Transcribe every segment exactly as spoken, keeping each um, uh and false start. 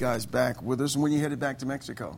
guys back with us. And when you headed back to Mexico?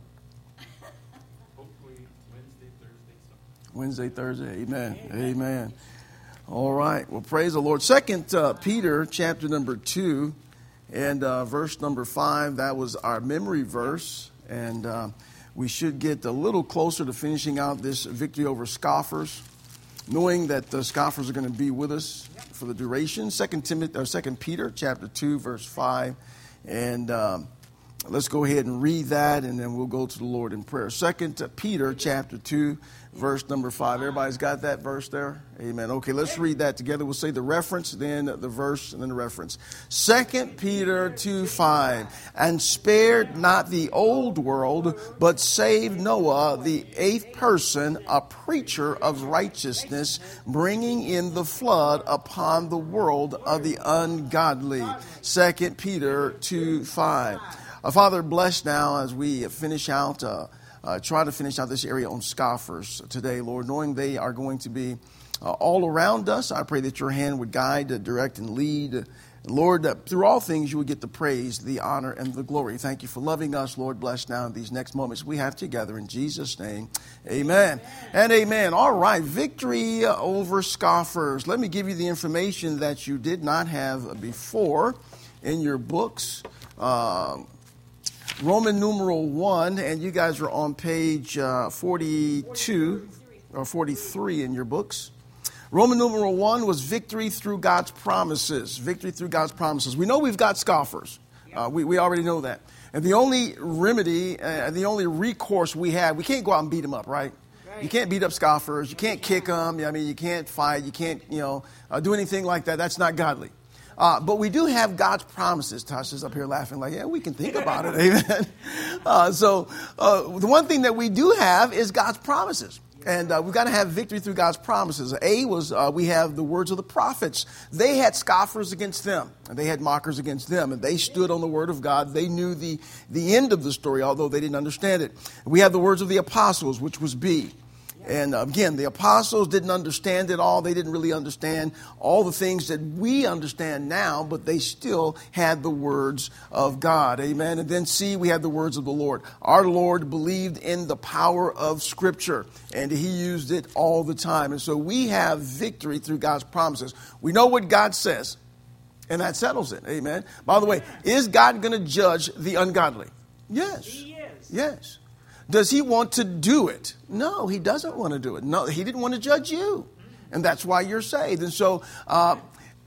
Hopefully Wednesday, Thursday, something. Wednesday, Thursday. Amen. Amen. Amen. All right. Well, praise the Lord. Second uh, Peter, chapter number two, and uh, verse number five. That was our memory verse, and uh, we should get a little closer to finishing out this victory over scoffers, knowing that the scoffers are going to be with us for the duration. Second Timothy, or Second Peter, chapter two, verse five, and um, let's go ahead and read that, and then we'll go to the Lord in prayer. Second Peter, chapter two, verse number five. Everybody's got that verse there? Amen. Okay, let's read that together. We'll say the reference, then the verse, and then the reference. Second Peter two five. And spared not the old world, but saved Noah, the eighth person, a preacher of righteousness, bringing in the flood upon the world of the ungodly. Second Peter two five. Uh, Father, bless now as we finish out uh, Uh, try to finish out this area on scoffers today, Lord, knowing they are going to be uh, all around us. I pray that your hand would guide, uh, direct, and lead. Uh, Lord, uh, through all things, you would get the praise, the honor, and the glory. Thank you for loving us, Lord. Bless now these next moments we have together. In Jesus' name, amen. Amen. And amen. All right, victory over scoffers. Let me give you the information that you did not have before in your books. Uh, Roman numeral one, and you guys are on page uh, forty-two or forty-three in your books. Roman numeral one was victory through God's promises. Victory through God's promises. We know we've got scoffers. Uh, we, we already know that. And the only remedy, uh, the only recourse we have, we can't go out and beat them up, right? You can't beat up scoffers. You can't kick them. I mean, you can't fight. You can't, you know, uh, do anything like that. That's not godly. Uh, but we do have God's promises. Tasha's up here laughing like, yeah, we can think about it. Amen. Uh, so uh, the one thing that we do have is God's promises. And uh, we've got to have victory through God's promises. A was uh, we have the words of the prophets. They had scoffers against them. And they had mockers against them. And they stood on the word of God. They knew the, the end of the story, although they didn't understand it. We have the words of the apostles, which was B. And again, the apostles didn't understand it all. They didn't really understand all the things that we understand now, but they still had the words of God. Amen. And then C, we had the words of the Lord. Our Lord believed in the power of Scripture, and he used it all the time. And so we have victory through God's promises. We know what God says, and that settles it. Amen. By the way, is God going to judge the ungodly? Yes. He is. Yes. Does he want to do it? No, he doesn't want to do it. No, he didn't want to judge you. And that's why you're saved. And so, uh,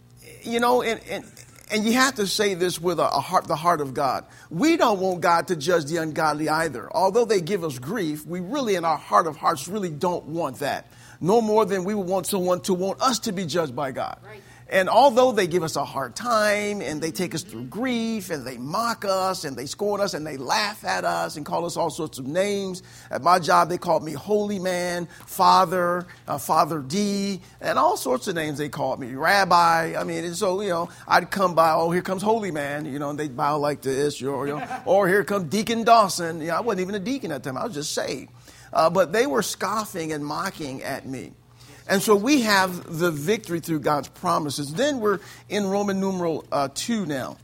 you know, and, and, and you have to say this with a, a heart, the heart of God. We don't want God to judge the ungodly either. Although they give us grief, we really in our heart of hearts really don't want that. No more than we would want someone to want us to be judged by God. Right. And although they give us a hard time and they take us through grief and they mock us and they scorn us and they laugh at us and call us all sorts of names. At my job, they called me Holy Man, Father, uh, Father D, and all sorts of names they called me. Rabbi. I mean, and so, you know, I'd come by, oh, here comes Holy Man, you know, and they'd bow like this, or, you know, or here comes Deacon Dawson. You know, I wasn't even a deacon at the time. I was just saved. Uh, but they were scoffing and mocking at me. And so we have the victory through God's promises. Then we're in Roman numeral uh, two now.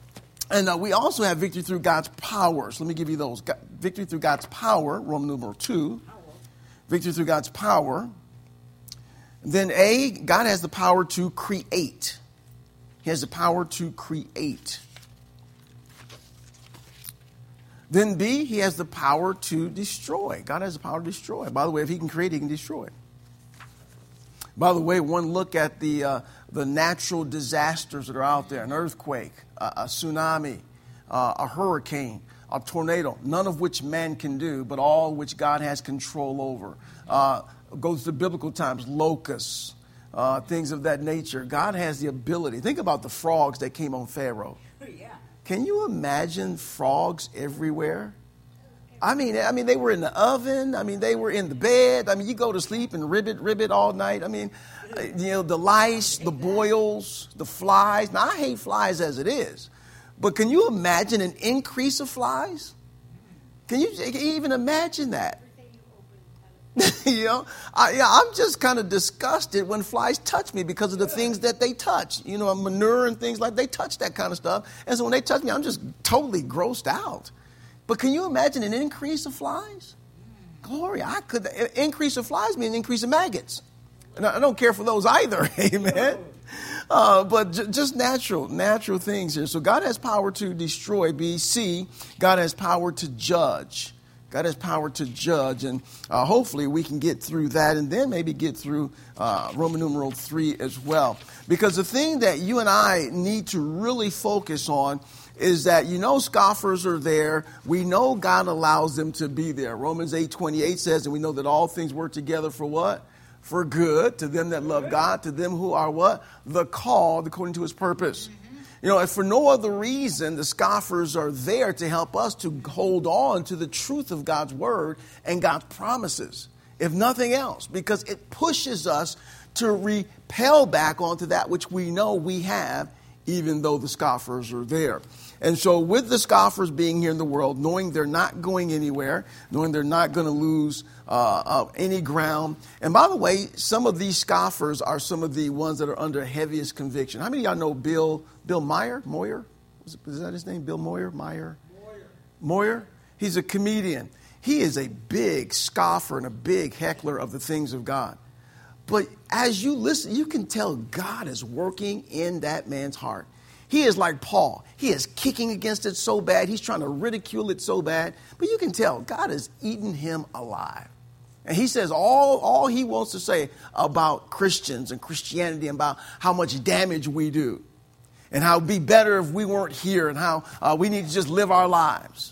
And uh, we also have victory through God's powers. Let me give you those. God, victory through God's power, Roman numeral two. Victory through God's power. Then A, God has the power to create. He has the power to create. Then B, he has the power to destroy. God has the power to destroy. By the way, if he can create, he can destroy. By the way, one look at the uh, the natural disasters that are out there, an earthquake, a, a tsunami, uh, a hurricane, a tornado, none of which man can do, but all which God has control over. Uh, goes to biblical times, locusts, uh, things of that nature. God has the ability. Think about the frogs that came on Pharaoh. Yeah. Can you imagine frogs everywhere? I mean, I mean, they were in the oven. I mean, they were in the bed. I mean, you go to sleep and ribbit, ribbit all night. I mean, you know, the lice, the boils, the flies. Now, I hate flies as it is. But can you imagine an increase of flies? Can you, can you even imagine that? you know, I, yeah, I'm just kind of disgusted when flies touch me because of the things that they touch. You know, manure and things like they touch that kind of stuff. And so when they touch me, I'm just totally grossed out. But can you imagine an increase of flies? Glory, I could. An increase of flies means an increase of maggots. And I don't care for those either. Amen. Uh, but j- just natural, natural things here. So God has power to destroy. B, C, God has power to judge. God has power to judge. And uh, hopefully we can get through that and then maybe get through uh, Roman numeral three as well. Because the thing that you and I need to really focus on is that, you know, scoffers are there. We know God allows them to be there. Romans eight twenty-eight says, and we know that all things work together for what? For good, to them that love God, to them who are what? The called according to his purpose. Mm-hmm. You know, if for no other reason, the scoffers are there to help us to hold on to the truth of God's word and God's promises. If nothing else, because it pushes us to repel back onto that which we know we have, even though the scoffers are there. And so with the scoffers being here in the world, knowing they're not going anywhere, knowing they're not going to lose uh, uh, any ground. And by the way, some of these scoffers are some of the ones that are under heaviest conviction. How many of y'all know Bill Bill Meyer? Moyer? Is that his name? Bill Moyer? Meyer? Moyer. Moyer? He's a comedian. He is a big scoffer and a big heckler of the things of God. But as you listen, you can tell God is working in that man's heart. He is like Paul. He is kicking against it so bad. He's trying to ridicule it so bad. But you can tell God has eaten him alive. And he says all, all he wants to say about Christians and Christianity and about how much damage we do. And how it would be better if we weren't here and how uh, we need to just live our lives.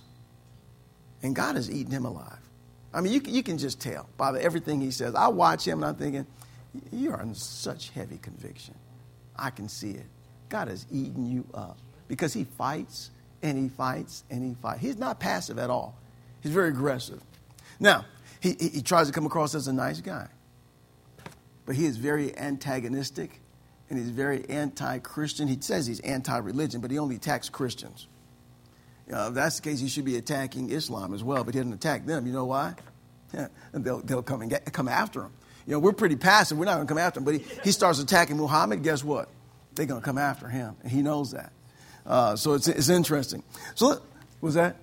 And God has eaten him alive. I mean, you, you can just tell by the, everything he says. I watch him and I'm thinking, you are in such heavy conviction. I can see it. God has eaten you up because he fights and he fights and he fights. He's not passive at all. He's very aggressive. Now, he, he, he tries to come across as a nice guy, but he is very antagonistic and he's very anti-Christian. He says he's anti-religion, but he only attacks Christians. You know, if that's the case, he should be attacking Islam as well, but he doesn't attack them. You know why? Yeah, they'll, they'll come and get, come after him. You know, we're pretty passive. We're not going to come after him, but he, he starts attacking Muhammad. Guess what? They're going to come after him, and he knows that. Uh, so it's it's interesting. So, what was that?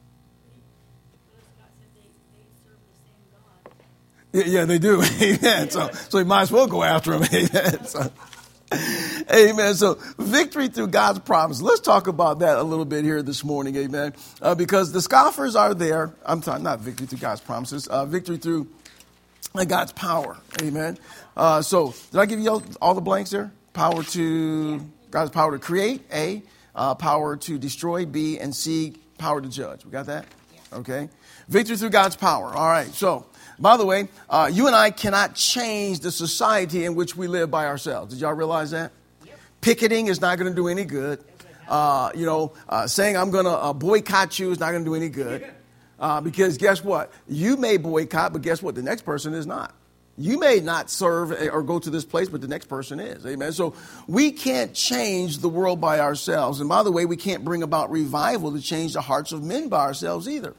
Yeah, yeah, they do. Amen. So, so he might as well go after him. Amen. So, amen. So, victory through God's promise. Let's talk about that a little bit here this morning. Amen. Uh, because the scoffers are there. I'm talking not victory through God's promises. Uh, victory through God's power. Amen. Uh, so, did I give you all, all the blanks there? Power to, God's power to create, A. Uh, power to destroy, B. And C, power to judge. We got that? Okay. Victory through God's power. All right. So, by the way, uh, you and I cannot change the society in which we live by ourselves. Did y'all realize that? Yep. Picketing is not going to do any good. Uh, you know, uh, saying I'm going to uh, boycott you is not going to do any good. Uh, because guess what? You may boycott, but guess what? The next person is not. You may not serve or go to this place, but the next person is. Amen. So we can't change the world by ourselves. And by the way, we can't bring about revival to change the hearts of men by ourselves either.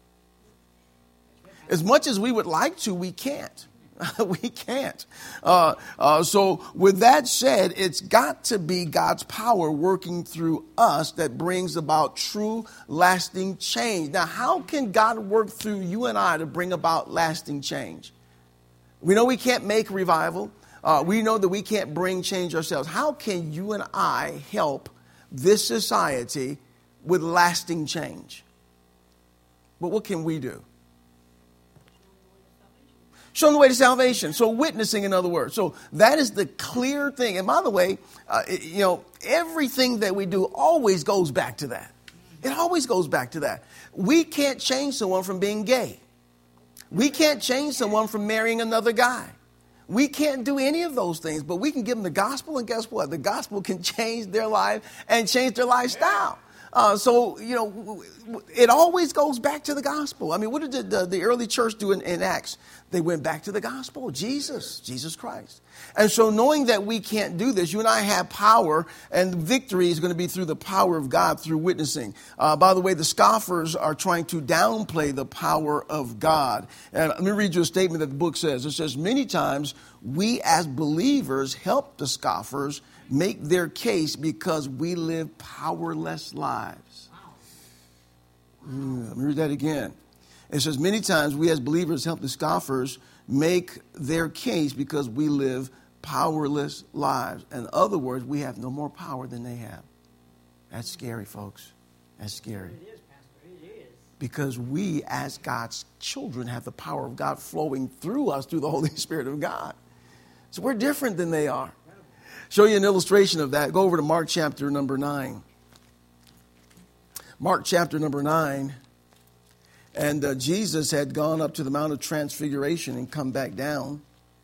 As much as we would like to, we can't. we can't. Uh, uh, so with that said, it's got to be God's power working through us that brings about true lasting change. Now, how can God work through you and I to bring about lasting change? We know we can't make revival. Uh, we know that we can't bring change ourselves. How can you and I help this society with lasting change? But what can we do? Show them the way to salvation. So witnessing, in other words. So that is the clear thing. And by the way, uh, you know, everything that we do always goes back to that. It always goes back to that. We can't change someone from being gay. We can't change someone from marrying another guy. We can't do any of those things, but we can give them the gospel, and guess what? The gospel can change their life and change their lifestyle. Uh, so, you know, it always goes back to the gospel. I mean, what did the, the early church do in, in Acts? They went back to the gospel, Jesus, Jesus Christ. And so knowing that we can't do this, you and I have power, and victory is going to be through the power of God, through witnessing. Uh, by the way, the scoffers are trying to downplay the power of God. And let me read you a statement that the book says. It says, many times we as believers help the scoffers make their case because we live powerless lives. Mm, let me read that again. It says, many times we as believers help the scoffers make their case because we live powerless lives. In other words, we have no more power than they have. That's scary, folks. That's scary. It is, Pastor. It is. Because we as God's children have the power of God flowing through us through the Holy Spirit of God. So we're different than they are. Show you an illustration of that. Go over to Mark chapter number nine. Mark chapter number nine. And uh, Jesus had gone up to the Mount of Transfiguration and come back down.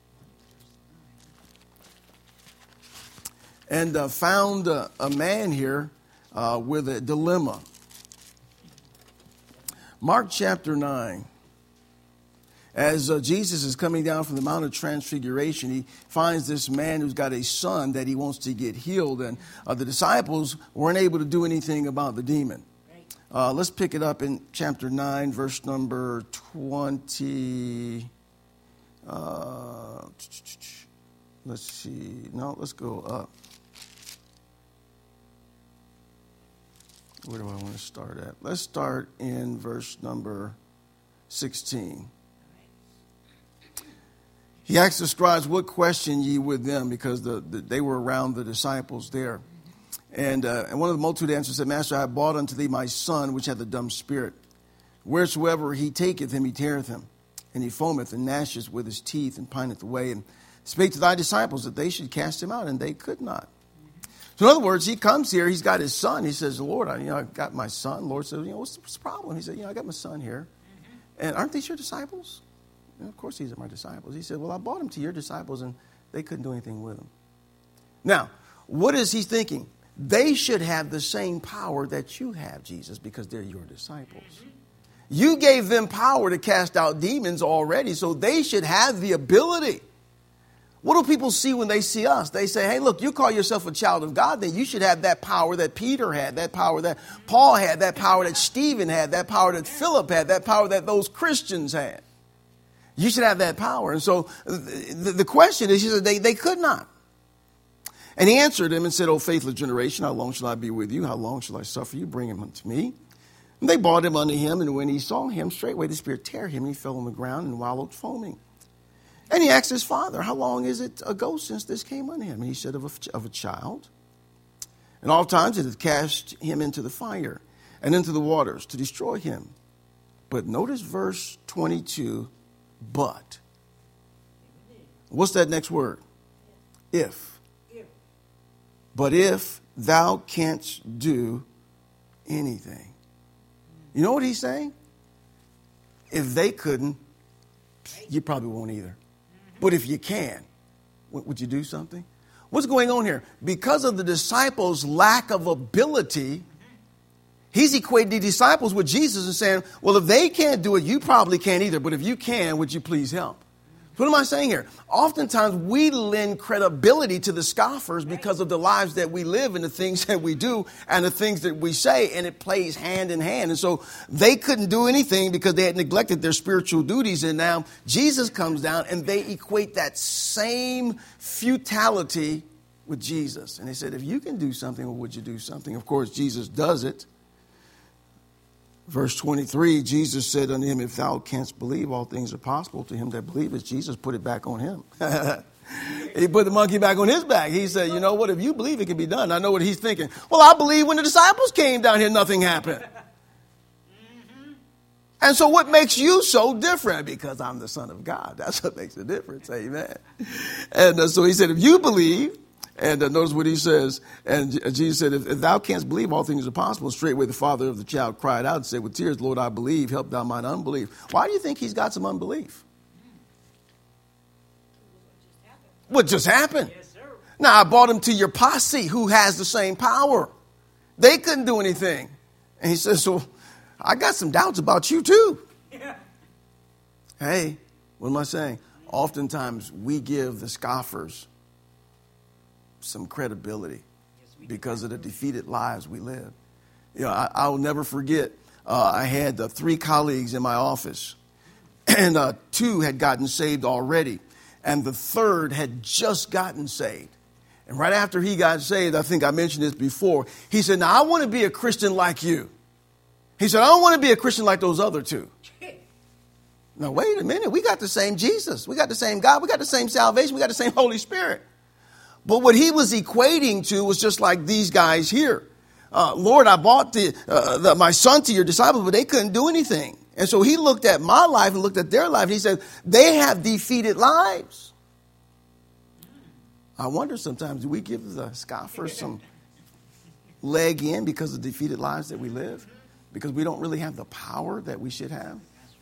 And uh, found uh, a man here uh, with a dilemma. Mark chapter nine. As uh, Jesus is coming down from the Mount of Transfiguration, he finds this man who's got a son that he wants to get healed. And uh, the disciples weren't able to do anything about the demon. Uh, let's pick it up in chapter nine, verse number twenty. Uh, let's see. No, let's go up. Where do I want to start at? Let's start in verse number sixteen. He asked the scribes, what question ye with them? Because the, the, they were around the disciples there. And, uh, and one of the multitude answered, said, Master, I have brought unto thee my son, which hath a dumb spirit. Wheresoever he taketh him, he teareth him. And he foameth and gnasheth with his teeth and pineth away. And spake to thy disciples that they should cast him out, and they could not. So in other words, he comes here, he's got his son. He says, Lord, I, you know, I've got my son. Lord says, you know, what's the, what's the problem? He said, you know, I got my son here. And aren't these your disciples? And of course, these are my disciples. He said, well, I brought them to your disciples, and they couldn't do anything with them. Now, what is he thinking? They should have the same power that you have, Jesus, because they're your disciples. You gave them power to cast out demons already, so they should have the ability. What do people see when they see us? They say, hey, look, you call yourself a child of God, then you should have that power that Peter had, that power that Paul had, that power that Stephen had, that power that Philip had, that power that those Christians had. You should have that power. And so the, the question is, he said, they, they could not. And he answered him and said, O faithless generation, how long shall I be with you? How long shall I suffer you? Bring him unto me. And they brought him unto him, and when he saw him, straightway the spirit tear him, and he fell on the ground and wallowed foaming. And he asked his father, how long is it ago since this came unto him? And he said, of a, of a child. And all times it had cast him into the fire and into the waters to destroy him. But notice verse twenty-two, but. What's that next word? If. But if thou canst do anything. You know what he's saying? If they couldn't, you probably won't either. But if you can, would you do something? What's going on here? Because of the disciples' lack of ability, he's equating the disciples with Jesus and saying, well, if they can't do it, you probably can't either. But if you can, would you please help? What am I saying here? Oftentimes we lend credibility to the scoffers because of the lives that we live and the things that we do and the things that we say, and it plays hand in hand. And so they couldn't do anything because they had neglected their spiritual duties. And now Jesus comes down and they equate that same futility with Jesus. And they said, if you can do something, well, would you do something? Of course, Jesus does it. Verse twenty-three, Jesus said unto him, if thou canst believe, all things are possible to him that believeth. Jesus put it back on him. He put the monkey back on his back. He said, you know what, if you believe, it can be done. I know what he's thinking. Well, I believe when the disciples came down here, nothing happened. And so what makes you so different? Because I'm the Son of God. That's what makes the difference. Amen. And uh, so he said, if you believe, and uh, notice what he says. And Jesus said, if, if thou canst believe, all things are possible. Straightway the father of the child cried out and said with tears, Lord, I believe, help thou mine unbelief. Why do you think he's got some unbelief? What just happened? Yes, sir. Now, I brought him to your posse who has the same power. They couldn't do anything. And he says, so I got some doubts about you too. Yeah. Hey, what am I saying? Oftentimes we give the scoffers some credibility because of the defeated lives we live. You know, I, I'll never forget, uh, I had uh, three colleagues in my office, and uh, two had gotten saved already, and the third had just gotten saved. And right after he got saved, I think I mentioned this before, he said, now I want to be a Christian like you. He said, I don't want to be a Christian like those other two. Now, wait a minute. We got the same Jesus. We got the same God. We got the same salvation. We got the same Holy Spirit. But what he was equating to was just like these guys here. Uh, Lord, I brought the, uh, the, my son to your disciples, but they couldn't do anything. And so he looked at my life and looked at their life. And he said, they have defeated lives. I wonder sometimes, do we give the scoffers some leg in because of the defeated lives that we live? Because we don't really have the power that we should have?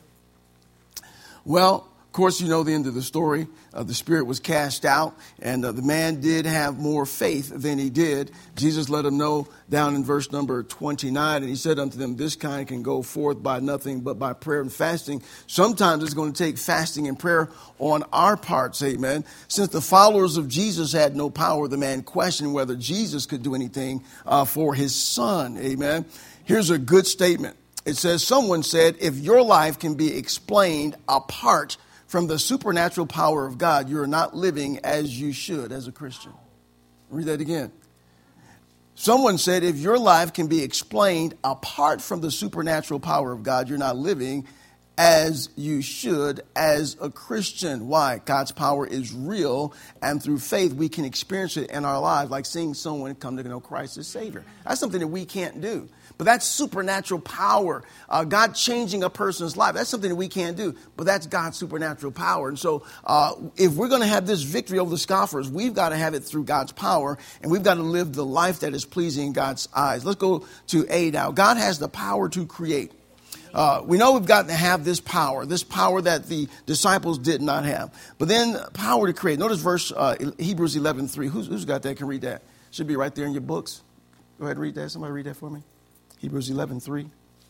Well, of course, you know the end of the story. Uh, the spirit was cast out, and uh, the man did have more faith than he did. Jesus let him know down in verse number twenty-nine, and he said unto them, this kind can go forth by nothing but by prayer and fasting. Sometimes it's going to take fasting and prayer on our parts, amen. Since the followers of Jesus had no power, the man questioned whether Jesus could do anything uh, for his son, amen. Here's a good statement. It says, someone said, if your life can be explained apart from the supernatural power of God, you're not living as you should as a Christian. Read that again. Someone said, if your life can be explained apart from the supernatural power of God, you're not living as you should as a Christian. Why? God's power is real, and through faith we can experience it in our lives, like seeing someone come to know Christ as Savior. That's something that we can't do. But that's supernatural power. Uh, God changing a person's life. That's something that we can't do. But that's God's supernatural power. And so uh, if we're going to have this victory over the scoffers, we've got to have it through God's power. And we've got to live the life that is pleasing in God's eyes. Let's go to A now. God has the power to create. Uh, we know we've got to have this power, this power that the disciples did not have. But then power to create. Notice verse uh, Hebrews eleven three. Who's, who's got that? Can read that? Should be right there in your books. Go ahead and read that. Somebody read that for me. Hebrews eleven three.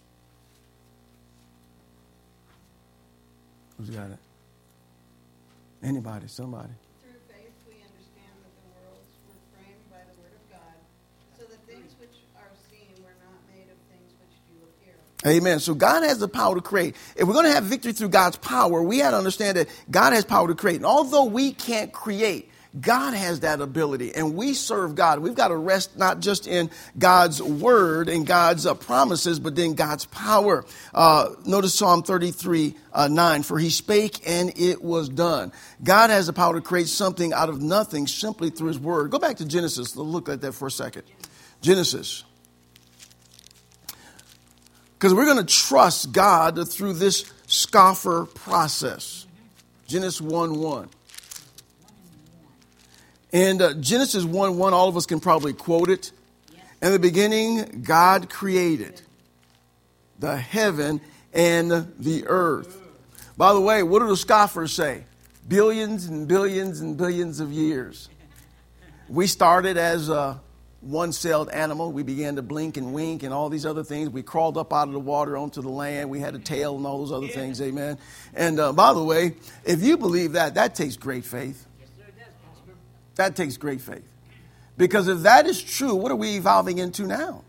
Who's got it? Anybody, somebody. Through faith we understand that the worlds were framed by the word of God, so that things which are seen were not made of things which do appear. Amen. So God has the power to create. If we're going to have victory through God's power, we have to understand that God has power to create. And although we can't create, God has that ability, and we serve God. We've got to rest not just in God's word and God's uh, promises, but then God's power. Uh, notice Psalm thirty-three, uh, nine, for he spake and it was done. God has the power to create something out of nothing simply through his word. Go back to Genesis. Let's look at that for a second. Genesis. Because we're going to trust God through this scoffer process. Genesis one one. And uh, Genesis one one, all of us can probably quote it. In the beginning, God created the heaven and the earth. By the way, what do the scoffers say? Billions and billions and billions of years. We started as a one-celled animal. We began to blink and wink and all these other things. We crawled up out of the water onto the land. We had a tail and all those other things. Amen. And uh, by the way, if you believe that, that takes great faith. That takes great faith. Because if that is true, what are we evolving into now?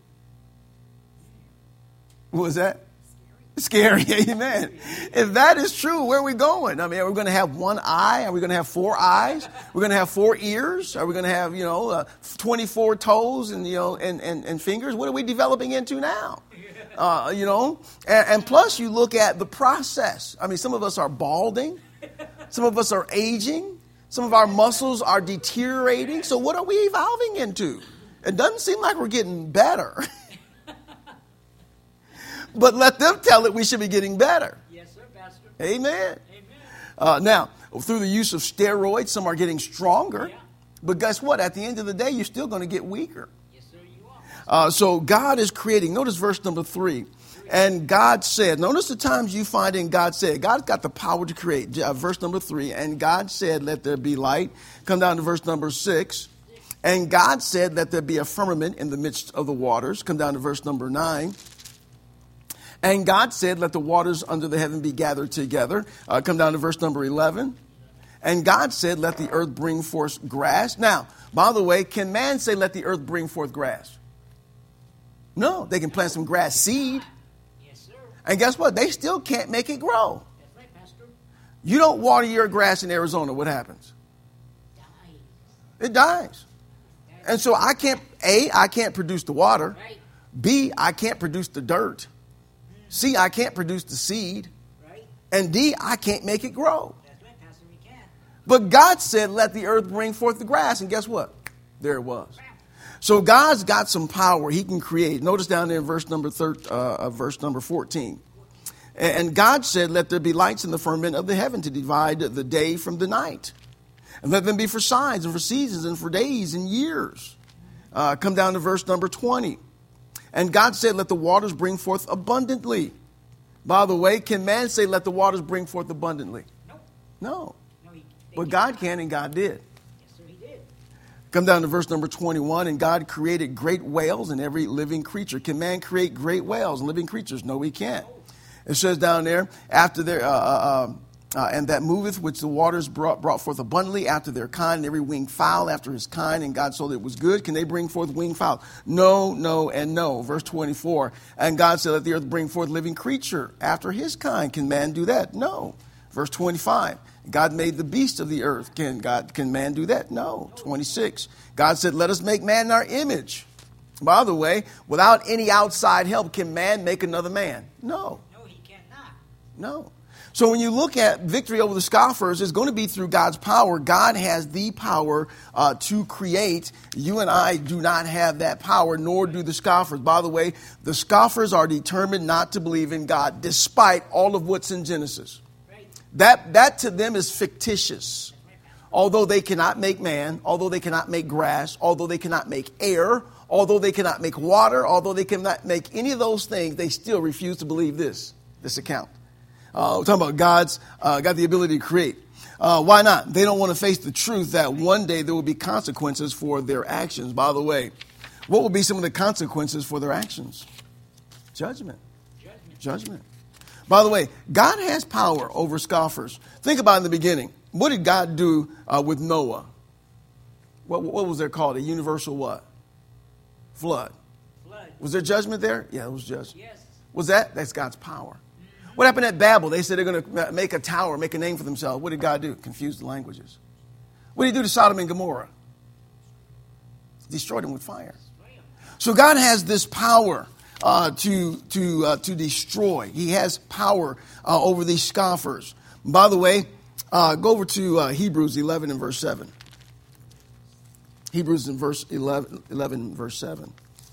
What was that? Scary. Scary. Amen. If that is true, where are we going? I mean, are we going to have one eye? Are we going to have four eyes? We're going to have four ears? Are we going to have, you know, uh, twenty-four toes and, you know, and, and, and fingers? What are we developing into now? Uh, you know, and, and plus you look at the process. I mean, some of us are balding. Some of us are aging. Some of our muscles are deteriorating. So what are we evolving into? It doesn't seem like we're getting better. But let them tell it we should be getting better. Yes, sir, Pastor. Amen. Amen. Uh, now, through the use of steroids, some are getting stronger. Yeah. But guess what? At the end of the day, you're still going to get weaker. Yes, sir, you are. Uh, so God is creating. Notice verse number three. And God said, notice the times you find in God said. God's got the power to create. Uh, verse number three. And God said, let there be light. Come down to verse number six. And God said, let there be a firmament in the midst of the waters. Come down to verse number nine. And God said, let the waters under the heaven be gathered together. Uh, come down to verse number eleven. And God said, let the earth bring forth grass. Now, by the way, can man say, let the earth bring forth grass? No, they can plant some grass seed. Yes, sir. And guess what? They still can't make it grow. That's right, Pastor. You don't water your grass in Arizona, what happens? Dies. It dies. And so I can't, A, I can't produce the water. Right. B, I can't produce the dirt. C, I can't produce the seed. Right. And D, I can't make it grow. That's right, Pastor. We can. But God said, let the earth bring forth the grass. And guess what? There it was. So God's got some power. He can create. Notice down there in verse number thir- uh, verse number fourteen. And God said, let there be lights in the firmament of the heaven to divide the day from the night. And let them be for signs and for seasons and for days and years. Uh, come down to verse number twenty. And God said, let the waters bring forth abundantly. By the way, can man say, let the waters bring forth abundantly? Nope. No. No, he, they But can't. God can, and God did. Yes, sir, he did. Come down to verse number twenty-one. And God created great whales and every living creature. Can man create great whales and living creatures? No, he can't. It says down there, after their, uh, uh, uh, and that moveth which the waters brought, brought forth abundantly after their kind, and every winged fowl after his kind, and God saw that it was good. Can they bring forth winged fowl? No, no, and no. Verse twenty-four. And God said, let the earth bring forth living creature after his kind. Can man do that? No. Verse twenty-five. God made the beast of the earth. Can God, can man do that? No. twenty-six. God said, let us make man in our image. By the way, without any outside help, can man make another man? No. No, he cannot. No. So when you look at victory over the scoffers, it's going to be through God's power. God has the power uh, to create. You and I do not have that power, nor do the scoffers. By the way, the scoffers are determined not to believe in God, despite all of what's in Genesis. Right. That, that to them is fictitious. Although they cannot make man, although they cannot make grass, although they cannot make air, although they cannot make water, although they cannot make any of those things, they still refuse to believe this, this account. Uh, we're talking about God's uh, got the ability to create. Uh, why not? They don't want to face the truth that one day there will be consequences for their actions. By the way, what will be some of the consequences for their actions? Judgment. Judgment. Judgment. By the way, God has power over scoffers. Think about in the beginning. What did God do uh, with Noah? What, what was there called? A universal what? Flood. Flood. Was there judgment there? Yeah, it was judgment. Yes. Was that? That's God's power. What happened at Babel? They said they're going to make a tower, make a name for themselves. What did God do? Confuse the languages. What did he do to Sodom and Gomorrah? Destroyed them with fire. So God has this power uh, to to uh, to destroy. He has power uh, over these scoffers. By the way, uh, go over to uh, Hebrews eleven and verse seven. Hebrews in verse eleven, eleven verse seven.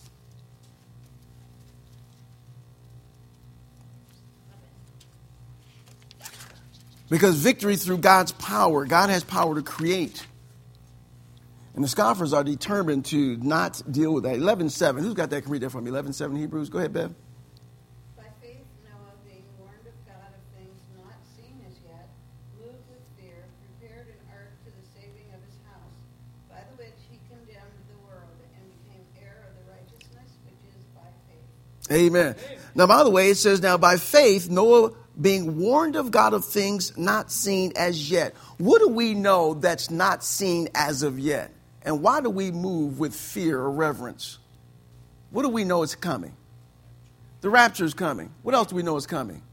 Because victory through God's power, God has power to create. And the scoffers are determined to not deal with that. eleven seven. Who's got that? Can read that for me. eleven seven Hebrews. Go ahead, Bev. By faith Noah, being warned of God of things not seen as yet, moved with fear, prepared an ark to the saving of his house, by the which he condemned the world and became heir of the righteousness which is by faith. Amen. Now, by the way, it says, now by faith, Noah being warned of God of things not seen as yet. What do we know that's not seen as of yet? And why do we move with fear or reverence? What do we know is coming? The rapture is coming. What else do we know is coming?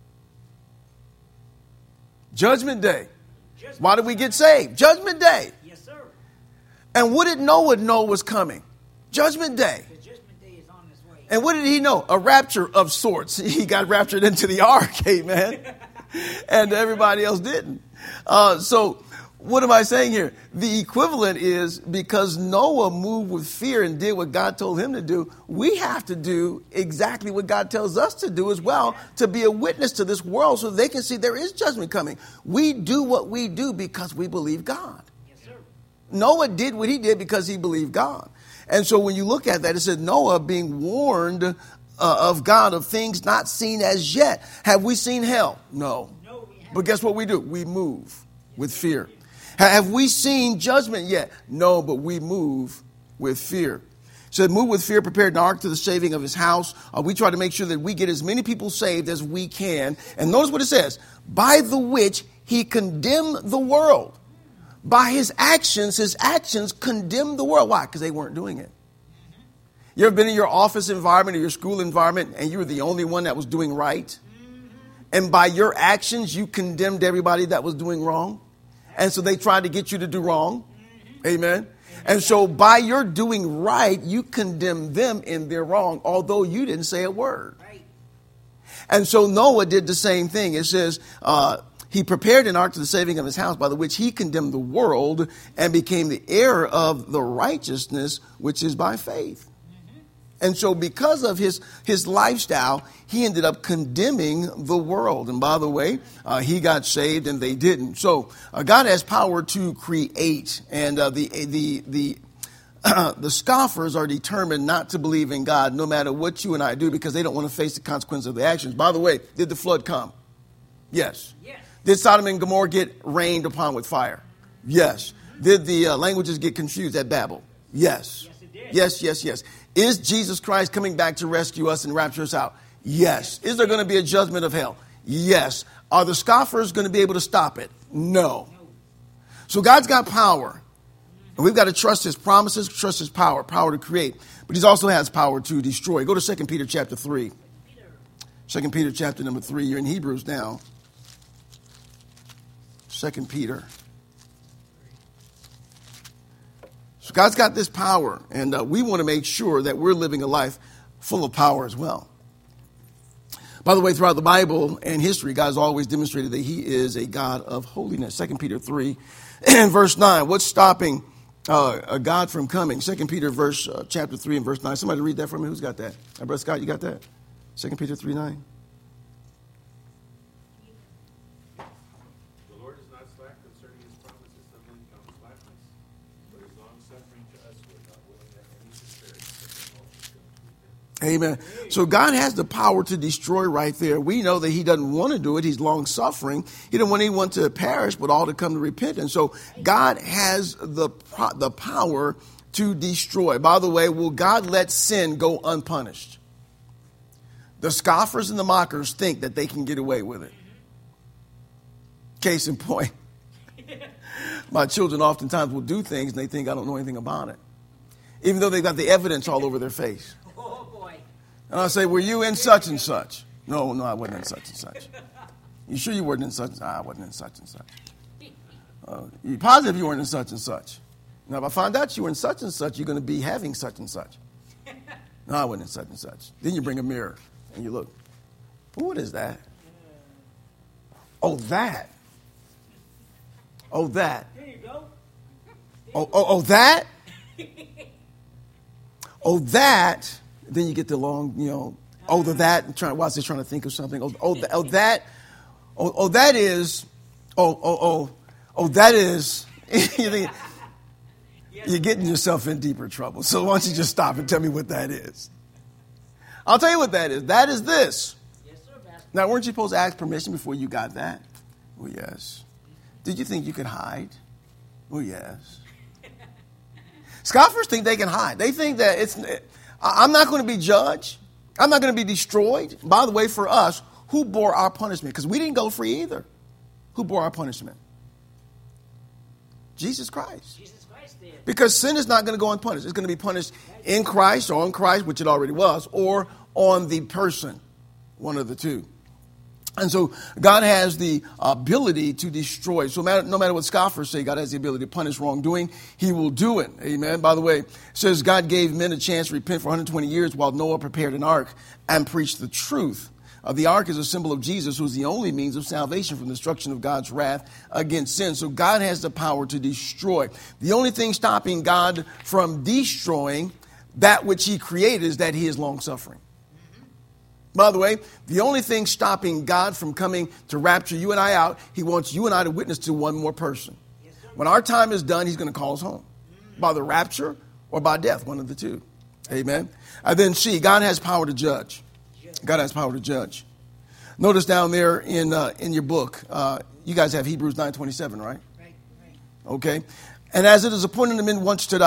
Judgment Day. Judgment. Why did we get saved? Judgment Day. Yes, sir. And what did Noah know was coming? Judgment Day. The judgment day is on its way. And what did he know? A rapture of sorts. He got raptured into the ark, amen. And everybody else didn't. Uh, so what am I saying here? The equivalent is because Noah moved with fear and did what God told him to do, we have to do exactly what God tells us to do as well, to be a witness to this world so they can see there is judgment coming. We do what we do because we believe God. Yes, sir. Noah did what he did because he believed God. And so when you look at that, it said Noah being warned uh, of God of things not seen as yet. Have we seen hell? No. No, we haven't. But guess what we do? We move with fear. Have we seen judgment yet? No, but we move with fear. said, move with fear, prepared an ark to the saving of his house. Uh, we try to make sure that we get as many people saved as we can. And notice what it says, by the which he condemned the world. By his actions, his actions condemned the world. Why? Because they weren't doing it. You ever been in your office environment or your school environment and you were the only one that was doing right? And by your actions, you condemned everybody that was doing wrong. And so they tried to get you to do wrong. Amen. And so by your doing right, you condemn them in their wrong, although you didn't say a word. And so Noah did the same thing. It says, uh, he prepared an ark to the saving of his house, by the which he condemned the world and became the heir of the righteousness, which is by faith. Mm-hmm. And so because of his, his lifestyle, he ended up condemning the world. And by the way, uh, he got saved and they didn't. So uh, God has power to create. And uh, the, the, the, uh, the scoffers are determined not to believe in God, no matter what you and I do, because they don't want to face the consequences of their actions. By the way, did the flood come? Yes. Yes. Did Sodom and Gomorrah get rained upon with fire? Yes. Did the uh, languages get confused at Babel? Yes. Yes, it did. Yes, yes, yes. Is Jesus Christ coming back to rescue us and rapture us out? Yes. Is there going to be a judgment of hell? Yes. Are the scoffers going to be able to stop it? No. So God's got power. And we've got to trust his promises, trust his power, power to create. But he also has power to destroy. Go to Second Peter chapter three. Second Peter chapter number three. You're in Hebrews now. Second Peter. So God's got this power, and uh, we want to make sure that we're living a life full of power as well. By the way, throughout the Bible and history, God's always demonstrated that he is a God of holiness. Second Peter three and verse nine. What's stopping uh, a God from coming? Second Peter verse uh, chapter three and verse nine. Somebody read that for me. Who's got that? Uh, Brother Scott, you got that? Second Peter three nine. Amen. So God has the power to destroy right there. We know that he doesn't want to do it. He's long suffering. He doesn't want anyone to perish, but all to come to repentance. So God has the, the power to destroy. By the way, will God let sin go unpunished? The scoffers and the mockers think that they can get away with it. Case in point. My children oftentimes will do things and they think I don't know anything about it, even though they've got the evidence all over their face. And I say, were you in such and such? No, no, I wasn't in such and such. You sure you weren't in such? Nah, I wasn't in such and such. Uh, you positive you weren't in such and such? Now, if I find out you were in such and such, you're going to be having such and such. No, I wasn't in such and such. Then you bring a mirror and you look. What is that? Oh, that. Oh, that. There you go. Oh, oh, oh, that. Oh, that. Then you get the long, you know, oh, the that, trying, whilst they're trying to think of something. Oh, oh, oh that, oh, oh, that is, oh, oh, oh, oh, that is, you're getting yourself in deeper trouble. So why don't you just stop and tell me what that is? I'll tell you what that is. That is this. Yes, sir, Pastor. Now, weren't you supposed to ask permission before you got that? Oh, yes. Did you think you could hide? Oh, yes. Scoffers think they can hide. They think that it's... I'm not going to be judged. I'm not going to be destroyed. By the way, for us, who bore our punishment? Because we didn't go free either. Who bore our punishment? Jesus Christ. Jesus Christ did. Because sin is not going to go unpunished. It's going to be punished in Christ or on Christ, which it already was, or on the person, one of the two. And so God has the ability to destroy. So no matter what scoffers say, God has the ability to punish wrongdoing. He will do it. Amen. By the way, it says God gave men a chance to repent for one hundred twenty years while Noah prepared an ark and preached the truth. Uh, the ark is a symbol of Jesus, who's the only means of salvation from the destruction of God's wrath against sin. So God has the power to destroy. The only thing stopping God from destroying that which he created is that he is long-suffering. By the way, the only thing stopping God from coming to rapture you and I out, he wants you and I to witness to one more person. Yes, when our time is done, he's going to call us home. By the rapture or by death, one of the two. Amen. And then C, God has power to judge. God has power to judge. Notice down there in uh, in your book, uh, you guys have Hebrews nine twenty-seven, right? Right, right. Okay. And as it is appointed to men once to die,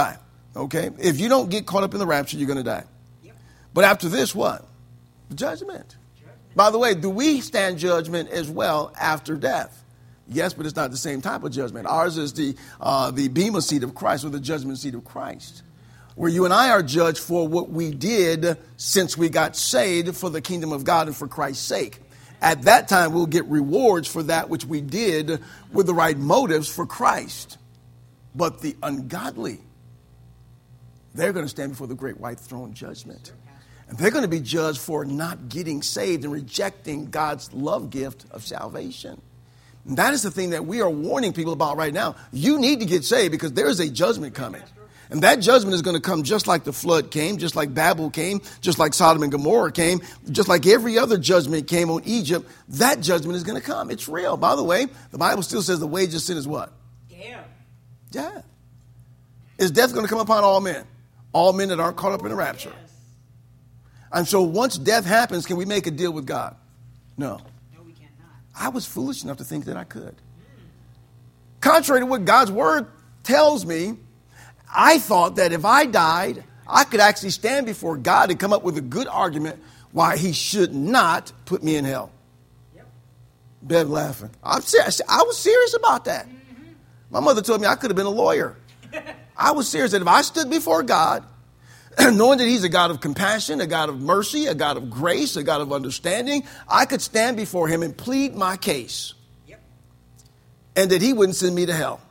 Okay? If you don't get caught up in the rapture, you're going to die. Yep. But after this, what? Judgment. By the way, do we stand judgment as well after death? Yes, but it's not the same type of judgment. Ours is the uh, the bema seat of Christ, or the judgment seat of Christ, where you and I are judged for what we did since we got saved for the kingdom of God and for Christ's sake. At that time, we'll get rewards for that which we did with the right motives for Christ. But the ungodly, they're going to stand before the great white throne judgment. And they're going to be judged for not getting saved and rejecting God's love gift of salvation. And that is the thing that we are warning people about right now. You need to get saved because there is a judgment coming. And that judgment is going to come just like the flood came, just like Babel came, just like Sodom and Gomorrah came, just like every other judgment came on Egypt. That judgment is going to come. It's real. By the way, the Bible still says the wage of sin is what? Yeah. Yeah. Is death going to come upon all men? All men that aren't caught up in the rapture. Yes. And so once death happens, can we make a deal with God? No. No, we cannot. I was foolish enough to think that I could. Contrary to what God's word tells me, I thought that if I died, I could actually stand before God and come up with a good argument why he should not put me in hell. Yep. Bev laughing. I'm serious. I was serious about that. Mm-hmm. My mother told me I could have been a lawyer. I was serious that if I stood before God, knowing that he's a God of compassion, a God of mercy, a God of grace, a God of understanding, I could stand before him and plead my case. Yep. And that he wouldn't send me to hell.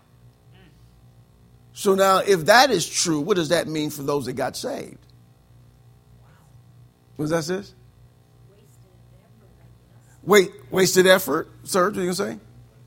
So now, if that is true, what does that mean for those that got saved? What does that say? Wait, wasted effort? Sir, what are you going to say?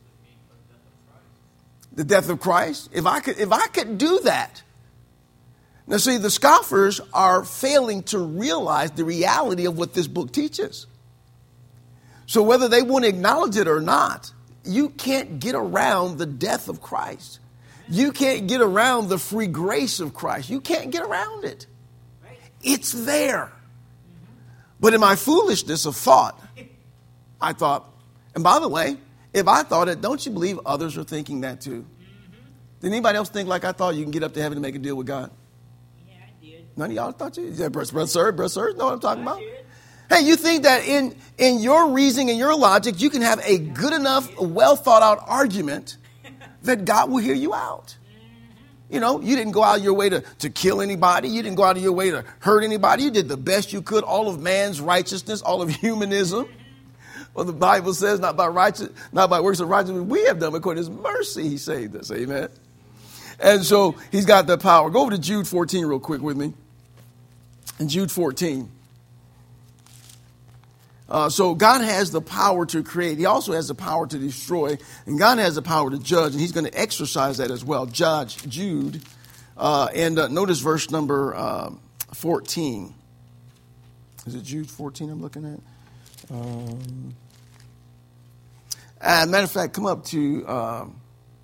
The death of Christ? If I could, if I could do that. Now, see, the scoffers are failing to realize the reality of what this book teaches. So whether they want to acknowledge it or not, you can't get around the death of Christ. You can't get around the free grace of Christ. You can't get around it. It's there. But in my foolishness of thought, I thought, and by the way, if I thought it, don't you believe others are thinking that too? Did anybody else think like I thought you can get up to heaven and make a deal with God? Yeah, I did. None of y'all thought you? Yeah, brother, brother, sir, brother, sir, know what I'm talking I about? did. Hey, you think that in, in your reasoning and your logic, you can have a good enough, well thought out argument that God will hear you out. You know, you didn't go out of your way to, to kill anybody. You didn't go out of your way to hurt anybody. You did the best you could. All of man's righteousness, all of humanism. Well, the Bible says not by righteous, not by works of righteousness we have done, but according to his mercy he saved us. Amen. And so he's got the power. Go over to Jude fourteen real quick with me. In Jude fourteen. Uh, so God has the power to create. He also has the power to destroy. And God has the power to judge. And he's going to exercise that as well. Judge Jude. Uh, and uh, notice verse number uh, fourteen. Is it Jude fourteen I'm looking at? Um, as a matter of fact, come up to um,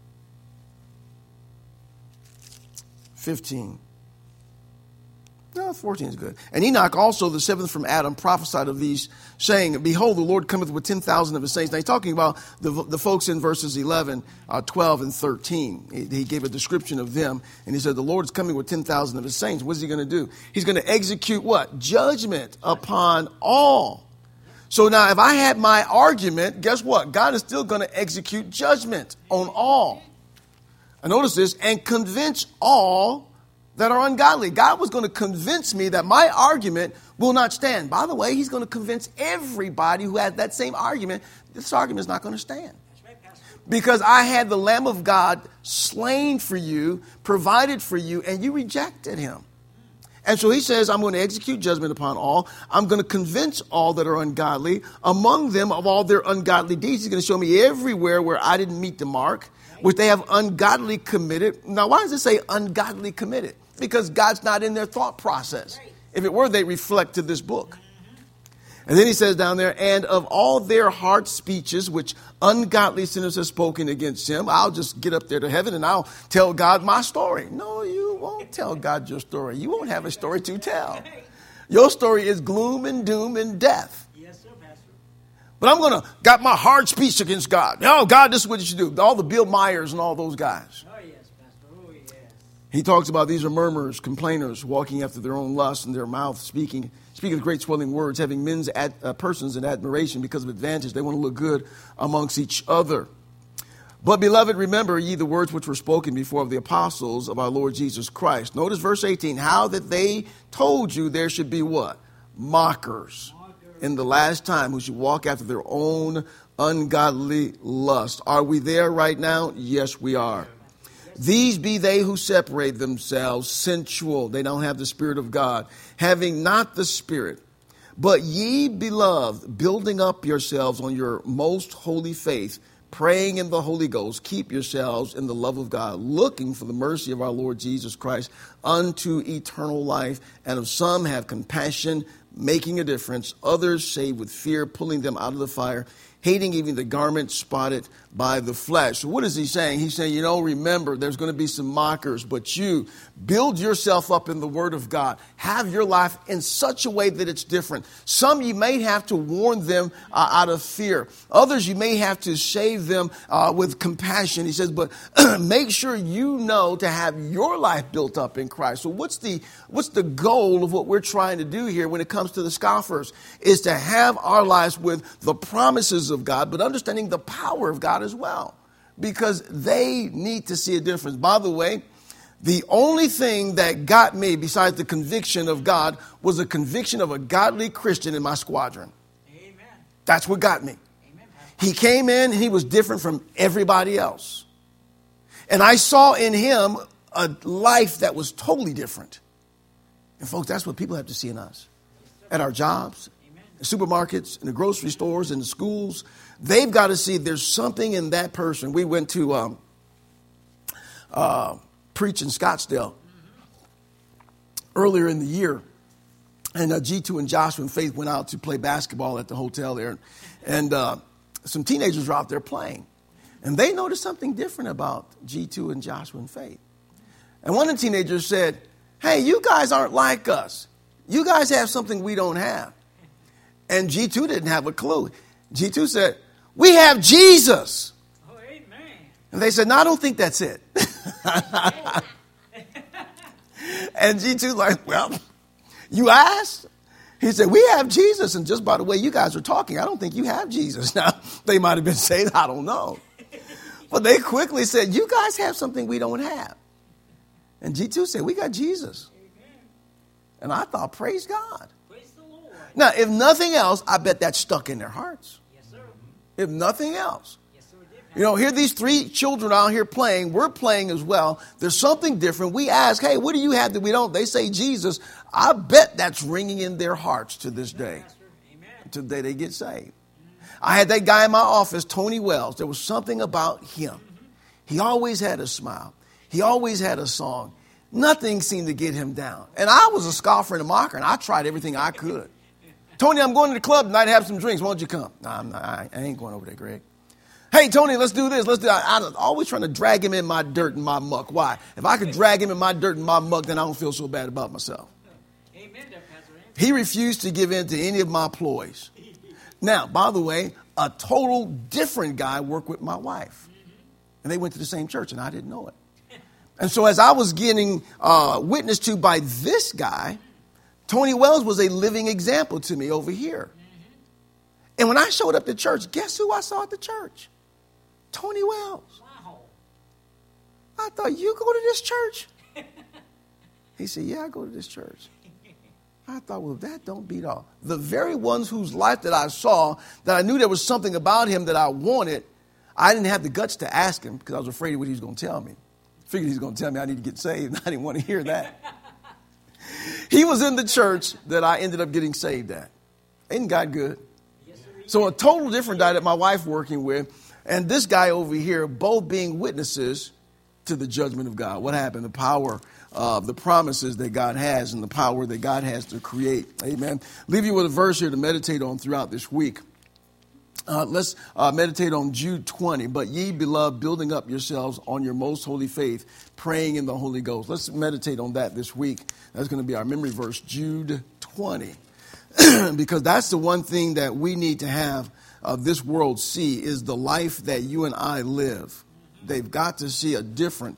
fifteen. No, fourteen is good. And Enoch also, the seventh from Adam, prophesied of these, saying, behold, the Lord cometh with ten thousand of his saints. Now he's talking about the, the folks in verses eleven, uh, twelve, and thirteen. He, he gave a description of them. And he said, the Lord is coming with ten thousand of his saints. What is he going to do? He's going to execute what? Judgment upon all. So now if I had my argument, guess what? God is still going to execute judgment on all. And notice this, and convince all that are ungodly. God was going to convince me that my argument will not stand. By the way, he's going to convince everybody who has that same argument, this argument is not going to stand. Because I had the Lamb of God slain for you, provided for you, and you rejected him. And so he says, I'm going to execute judgment upon all. I'm going to convince all that are ungodly, among them of all their ungodly deeds. He's going to show me everywhere where I didn't meet the mark, which they have ungodly committed. Now, why does it say ungodly committed? Because God's not in their thought process. If it were, they reflect to this book. And then he says down there, and of all their hard speeches, which ungodly sinners have spoken against him, I'll just get up there to heaven and I'll tell God my story. No, you won't tell God your story. You won't have a story to tell. Your story is gloom and doom and death. Yes, sir, Pastor. But I'm going to, got my hard speech against God. Oh, God, this is what you should do. All the Bill Myers and all those guys. Oh, yes, Pastor. Oh, yes. He talks about these are murmurers, complainers, walking after their own lusts, and their mouth speaking, speaking of great swelling words, having men's ad, uh, persons in admiration because of advantage. They want to look good amongst each other. But, beloved, remember ye the words which were spoken before of the apostles of our Lord Jesus Christ. Notice verse eighteen, how that they told you there should be what? Mockers in the last time who should walk after their own ungodly lust. Are we there right now? Yes, we are. These be they who separate themselves sensual. They don't have the Spirit of God, having not the Spirit. But ye, beloved, building up yourselves on your most holy faith, praying in the Holy Ghost, keep yourselves in the love of God, looking for the mercy of our Lord Jesus Christ unto eternal life. And of some have compassion, making a difference. Others save with fear, pulling them out of the fire, hating even the garment spotted by the flesh. So what is he saying? He's saying, you know, remember, there's going to be some mockers, but you build yourself up in the Word of God. Have your life in such a way that it's different. Some you may have to warn them uh, out of fear. Others you may have to save them uh, with compassion. He says, but make sure you know to have your life built up in Christ. So what's the what's the goal of what we're trying to do here when it comes to the scoffers? Is to have our lives with the promises of God, but understanding the power of God as well, because they need to see a difference. By the way, the only thing that got me besides the conviction of God was a conviction of a godly Christian in my squadron. Amen. That's what got me. Amen. He came in and he was different from everybody else. And I saw in him a life that was totally different. And folks, that's what people have to see in us. At our jobs, in supermarkets, in the grocery stores, in the schools. They've got to see there's something in that person. We went to um, uh, preach in Scottsdale earlier in the year. And uh, G two and Joshua and Faith went out to play basketball at the hotel there. And uh, some teenagers were out there playing. And they noticed something different about G two and Joshua and Faith. And one of the teenagers said, hey, you guys aren't like us. You guys have something we don't have. And G two didn't have a clue. G two said, we have Jesus. Oh, amen. And they said, no, I don't think that's it. And G two like, well, you asked? He said, we have Jesus. And just by the way you guys are talking, I don't think you have Jesus. Now, they might have been saying, I don't know. But they quickly said, you guys have something we don't have. And G two said, we got Jesus. Amen. And I thought, praise God. Praise the Lord. Now, if nothing else, I bet that stuck in their hearts. Yes, sir. If nothing else. Yes, sir, it did. You know, here these three children out here playing. We're playing as well. There's something different. We ask, hey, what do you have that we don't? They say Jesus. I bet that's ringing in their hearts to this day. Pastor. Amen. To the day they get saved. I had that guy in my office, Tony Wells. There was something about him. He always had a smile. He always had a song. Nothing seemed to get him down. And I was a scoffer and a mocker, and I tried everything I could. Tony, I'm going to the club tonight to have some drinks. Why don't you come? No, I'm not, I ain't going over there, Greg. Hey, Tony, let's do this. Let's do that. I'm always trying to drag him in my dirt and my muck. Why? If I could drag him in my dirt and my muck, then I don't feel so bad about myself. Amen, there, Pastor. Amen. He refused to give in to any of my ploys. Now, by the way, a total different guy worked with my wife. And they went to the same church, and I didn't know it. And so as I was getting uh, witnessed to by this guy, Tony Wells was a living example to me over here. And when I showed up to church, guess who I saw at the church? Tony Wells. Wow. I thought, you go to this church? He said, yeah, I go to this church. I thought, well, that don't beat all. The very ones whose life that I saw, that I knew there was something about him that I wanted, I didn't have the guts to ask him because I was afraid of what he was going to tell me. Figured he was going to tell me I need to get saved, and I didn't want to hear that. He was in the church that I ended up getting saved at. Ain't God good? Yes, sir. So a total different guy that my wife working with, and this guy over here, both being witnesses to the judgment of God. What happened? The power of the promises that God has and the power that God has to create. Amen. Leave you with a verse here to meditate on throughout this week. Uh, let's uh, meditate on Jude twenty. But ye, beloved, building up yourselves on your most holy faith, praying in the Holy Ghost. Let's meditate on that this week. That's going to be our memory verse, Jude twenty. Because that's the one thing that we need to have uh, this world see is the life that you and I live. They've got to see a difference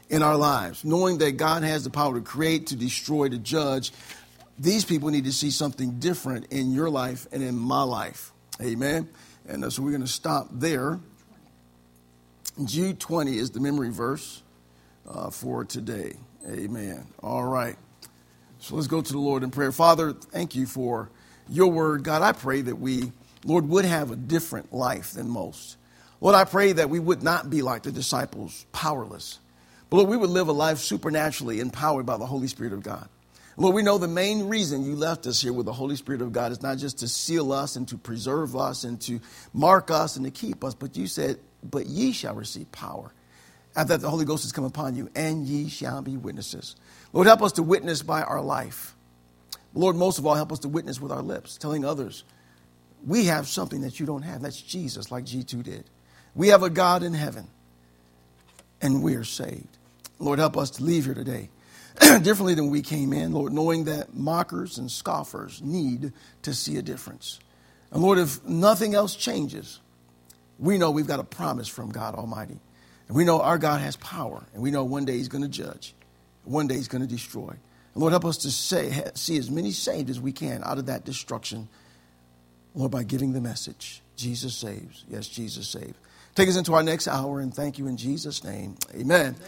in our lives, knowing that God has the power to create, to destroy, to judge. These people need to see something different in your life and in my life. Amen. And uh, so we're going to stop there. Jude twenty is the memory verse uh, for today. Amen. All right. So let's go to the Lord in prayer. Father, thank you for your word. God, I pray that we, Lord, would have a different life than most. Lord, I pray that we would not be like the disciples, powerless. But Lord, we would live a life supernaturally empowered by the Holy Spirit of God. Lord, we know the main reason you left us here with the Holy Spirit of God is not just to seal us and to preserve us and to mark us and to keep us, but you said, but ye shall receive power after that the Holy Ghost has come upon you, and ye shall be witnesses. Lord, help us to witness by our life. Lord, most of all, help us to witness with our lips, telling others, we have something that you don't have. That's Jesus, like G two did. We have a God in heaven, and we are saved. Lord, help us to leave here today differently than we came in, Lord, knowing that mockers and scoffers need to see a difference. And Lord, if nothing else changes, we know we've got a promise from God Almighty. And we know our God has power, and we know one day he's going to judge. One day he's going to destroy. And Lord, help us to say, see as many saved as we can out of that destruction, Lord, by giving the message. Jesus saves. Yes, Jesus saves. Take us into our next hour, and thank you in Jesus' name. Amen.